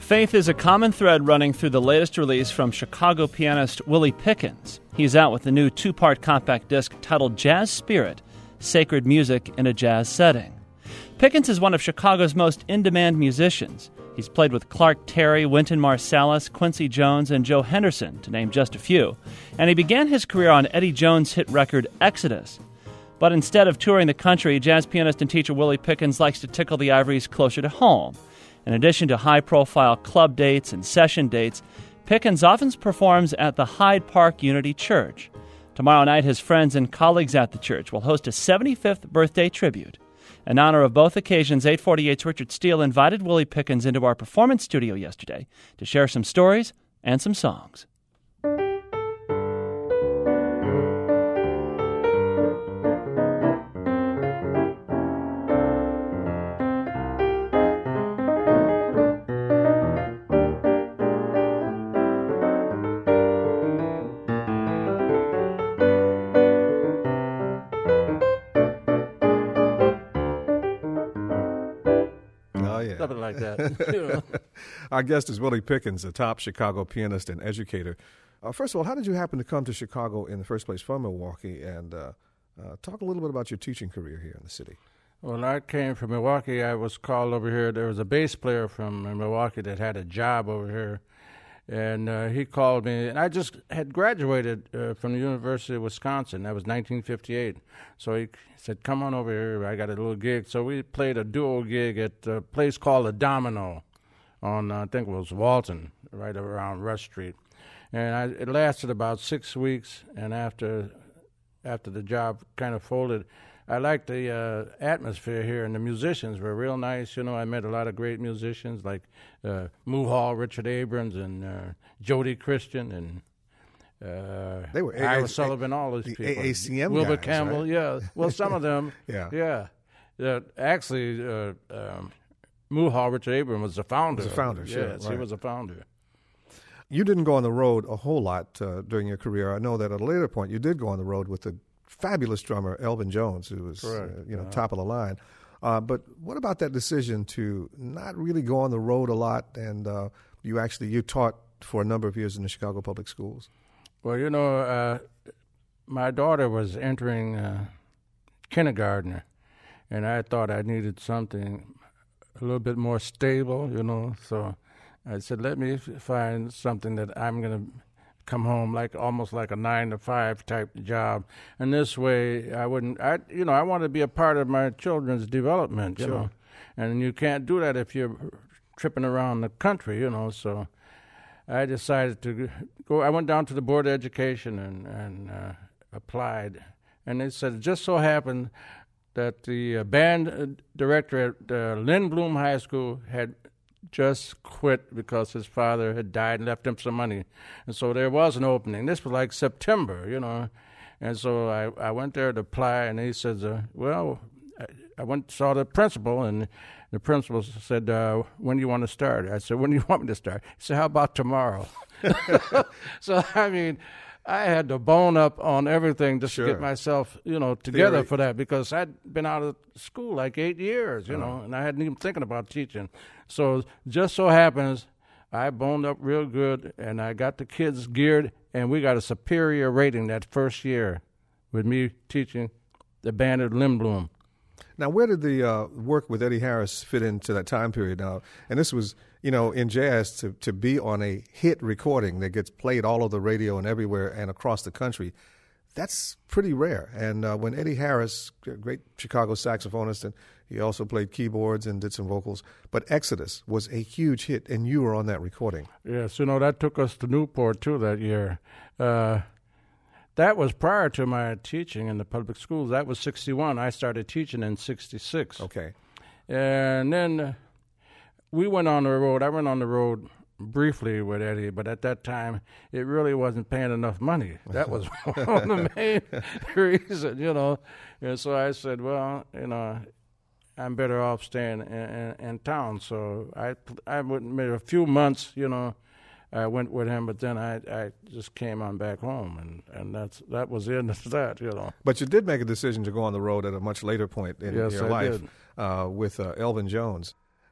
Faith is a common thread running through the latest release from Chicago pianist Willie Pickens. He's out with the new two-part compact disc titled Jazz Spirit, Sacred Music in a Jazz Setting. Pickens is one of Chicago's most in-demand musicians. He's played with Clark Terry, Wynton Marsalis, Quincy Jones, and Joe Henderson, to name just a few. And he began his career on Eddie Jones' hit record Exodus. But instead of touring the country, jazz pianist and teacher Willie Pickens likes to tickle the ivories closer to home. In addition to high-profile club dates and session dates, Pickens often performs at the Hyde Park Unity Church. Tomorrow night, his friends and colleagues at the church will host a 75th birthday tribute. In honor of both occasions, 848's Richard Steele invited Willie Pickens into our performance studio yesterday to share some stories and some songs. Something like that. Our guest is Willie Pickens, a top Chicago pianist and educator. First of all, how did you happen to come to Chicago in the first place from Milwaukee? And talk a little bit about your teaching career here in the city. When I came from Milwaukee, I was called over here. There was a bass player from Milwaukee that had a job over here. And he called me, and I just had graduated from the University of Wisconsin. That was 1958. So he said, come on over here. I got a little gig. So we played a duo gig at a place called the Domino on, I think it was Walton, right around Rush Street. And it lasted about 6 weeks, and after the job kind of folded, I liked the atmosphere here, and the musicians were real nice. You know, I met a lot of great musicians like Moo Hall, Richard Abrams, and Jody Christian, and they were Ira Sullivan, all those people. AACM Wilbur guys, Campbell, right? yeah. Well, some of them, yeah. Actually, Moo Hall, Richard Abrams was the founder. Was the founder, sure. Yes, right. he was a founder. You didn't go on the road a whole lot during your career. I know that at a later point you did go on the road with the fabulous drummer Elvin Jones, who was top of the line. But what about that decision to not really go on the road a lot, and you taught for a number of years in the Chicago Public Schools? Well, you know, my daughter was entering kindergarten, and I thought I needed something a little bit more stable, you know. So I said, let me find something that I'm going to come home almost like a 9-to-5 type job, and this way I wanted to be a part of my children's development, you know, and you can't do that if you're tripping around the country, you know. So I decided to go. I went down to the Board of Education and applied, and they said it just so happened that the band director at Lindblom High School had just quit because his father had died and left him some money. And so there was an opening. This was like September, you know. And so I went there to apply, and he says, I went saw the principal, and the principal said, when do you want to start? I said, when do you want me to start? He said, how about tomorrow? So, I mean, I had to bone up on everything just to get myself, you know, together for that, because I'd been out of school like 8 years, you know, and I hadn't even thinking about teaching. So just so happens I boned up real good, and I got the kids geared, and we got a superior rating that first year with me teaching the band at Lindblom. Now, where did the work with Eddie Harris fit into that time period now? And this was, you know, in jazz, to be on a hit recording that gets played all over the radio and everywhere and across the country, that's pretty rare. And when Eddie Harris, a great Chicago saxophonist, and he also played keyboards and did some vocals, but Exodus was a huge hit, and you were on that recording. Yes, you know, that took us to Newport, too, that year. That was prior to my teaching in the public schools. That was 61. I started teaching in 66. Okay. And then we went on the road. I went on the road briefly with Eddie, but at that time, it really wasn't paying enough money. That was one of the main reasons, you know. And so I said, well, you know, I'm better off staying in town. So I went a few months, you know, I went with him, but then I just came on back home, and that was the end of that, you know. But you did make a decision to go on the road at a much later point in your life with Elvin Jones.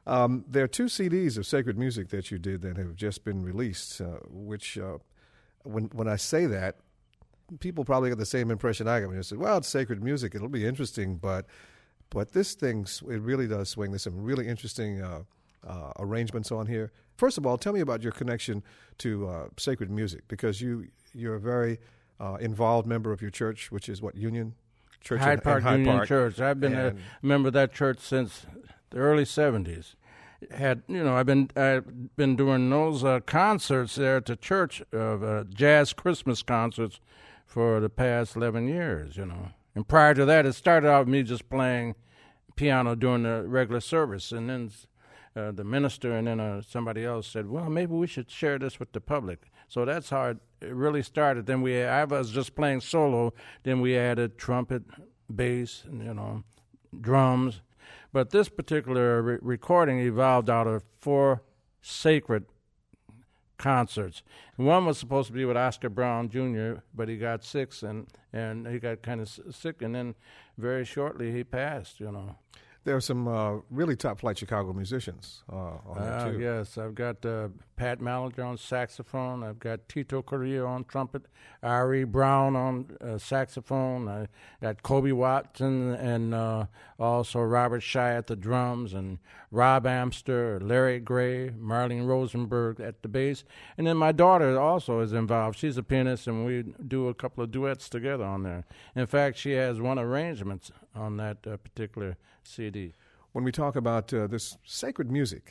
There are 2 CDs of sacred music that you did that have just been released, which, when I say that, people probably get the same impression I get when you say, well, it's sacred music, it'll be interesting, but this thing, it really does swing. There's some really interesting arrangements on here. First of all, tell me about your connection to sacred music, because you're a very involved member of your church, which is what, Union Church? Hyde Park Hyde Union Park. Church. I've been a member of that church since the early 70s. I've been doing those concerts there at the church of jazz Christmas concerts for the past 11 years, And prior to that, it started out with me just playing piano during the regular service, and then the minister and then somebody else said, well, maybe we should share this with the public. So that's how it really started. Then I was just playing solo. Then we added trumpet, bass, and, drums. But this particular recording evolved out of 4 sacred concerts. And one was supposed to be with Oscar Brown Jr., but he got sick, and he got kind of sick, and then very shortly he passed, There are some really top-flight Chicago musicians on there, too. Yes, I've got Pat Malinger on saxophone. I've got Tito Correa on trumpet, Ari Brown on saxophone. I got Kobe Watson and also Robert Shai at the drums, and Rob Amster, Larry Gray, Marlene Rosenberg at the bass. And then my daughter also is involved. She's a pianist, and we do a couple of duets together on there. In fact, she has one arrangement on that particular CD. When we talk about this sacred music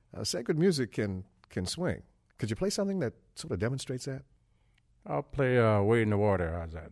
can swing. Could you play something that sort of demonstrates that? I'll play Wade in the Water. How's that?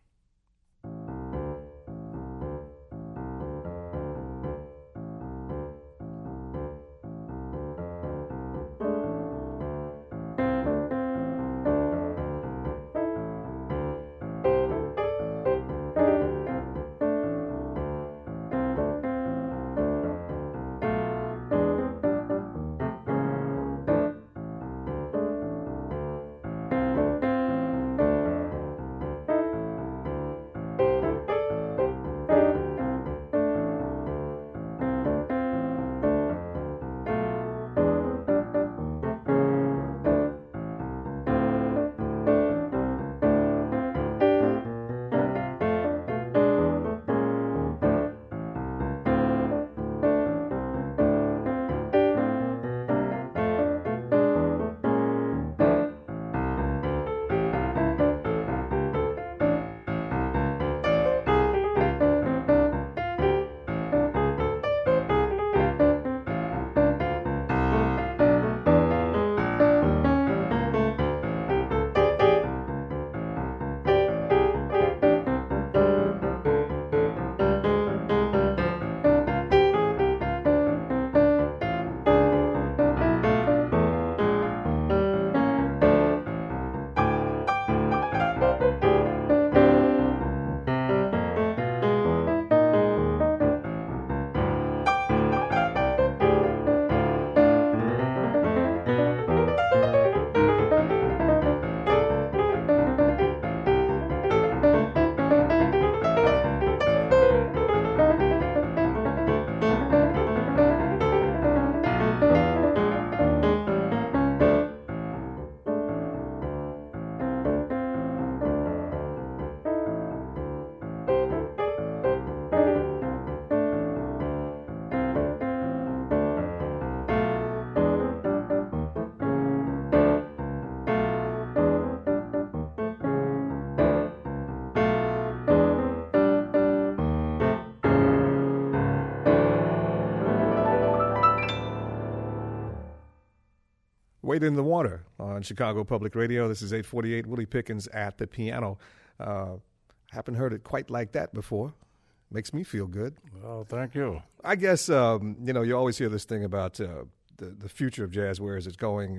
Wade in the Water on Chicago Public Radio. This is 848 Willie Pickens at the piano. Haven't heard it quite like that before. Makes me feel good. Well, thank you. I guess, you always hear this thing about the future of jazz, where is it going?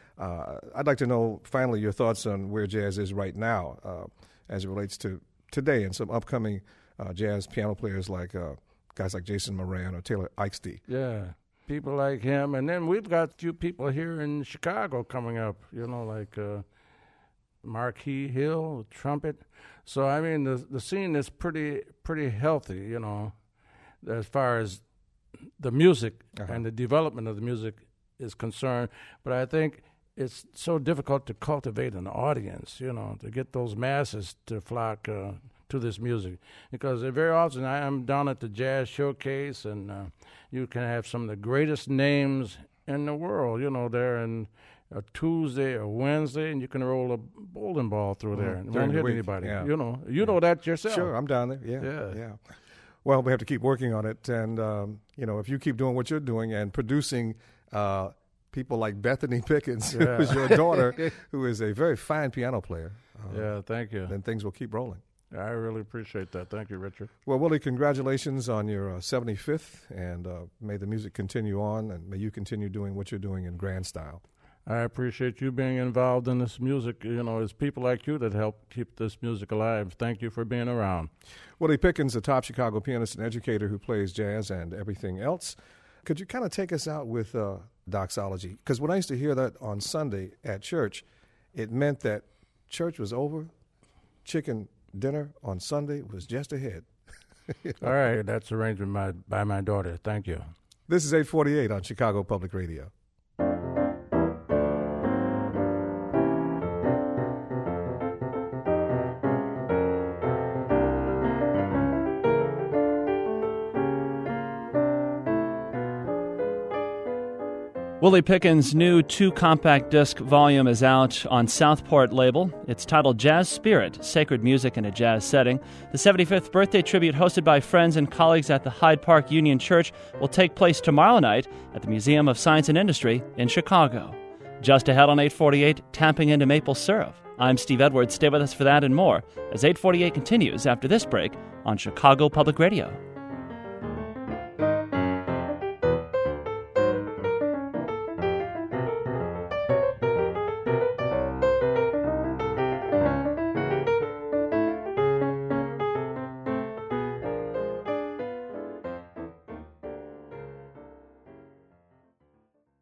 I'd like to know, finally, your thoughts on where jazz is right now as it relates to today and some upcoming jazz piano players like guys like Jason Moran or Taylor Eichste. Yeah, people like him. And then we've got a few people here in Chicago coming up, like Marquis Hill, trumpet. So, I mean, the scene is pretty healthy, as far as the music and the development of the music is concerned. But I think it's so difficult to cultivate an audience, to get those masses to flock to this music. Because very often I am down at the Jazz Showcase, and you can have some of the greatest names in the world, there in a Tuesday or Wednesday, and you can roll a bowling ball through there and won't hit anybody. Yeah. You know that yourself. Sure, I'm down there. Yeah. Well, we have to keep working on it, and if you keep doing what you're doing and producing people like Bethany Pickens, who is your daughter, who is a very fine piano player. Thank you. Then things will keep rolling. I really appreciate that. Thank you, Richard. Well, Willie, congratulations on your 75th, and may the music continue on, and may you continue doing what you're doing in grand style. I appreciate you being involved in this music. It's people like you that help keep this music alive. Thank you for being around. Willie Pickens, a top Chicago pianist and educator who plays jazz and everything else. Could you kind of take us out with doxology? Because when I used to hear that on Sunday at church, it meant that church was over, chicken dinner on Sunday was just ahead. All right, that's arranged by my daughter. Thank you. This is 848 on Chicago Public Radio. Willie Pickens' new 2-compact disc volume is out on Southport label. It's titled Jazz Spirit, Sacred Music in a Jazz Setting. The 75th birthday tribute hosted by friends and colleagues at the Hyde Park Union Church will take place tomorrow night at the Museum of Science and Industry in Chicago. Just ahead on 848, tapping into maple syrup. I'm Steve Edwards. Stay with us for that and more as 848 continues after this break on Chicago Public Radio.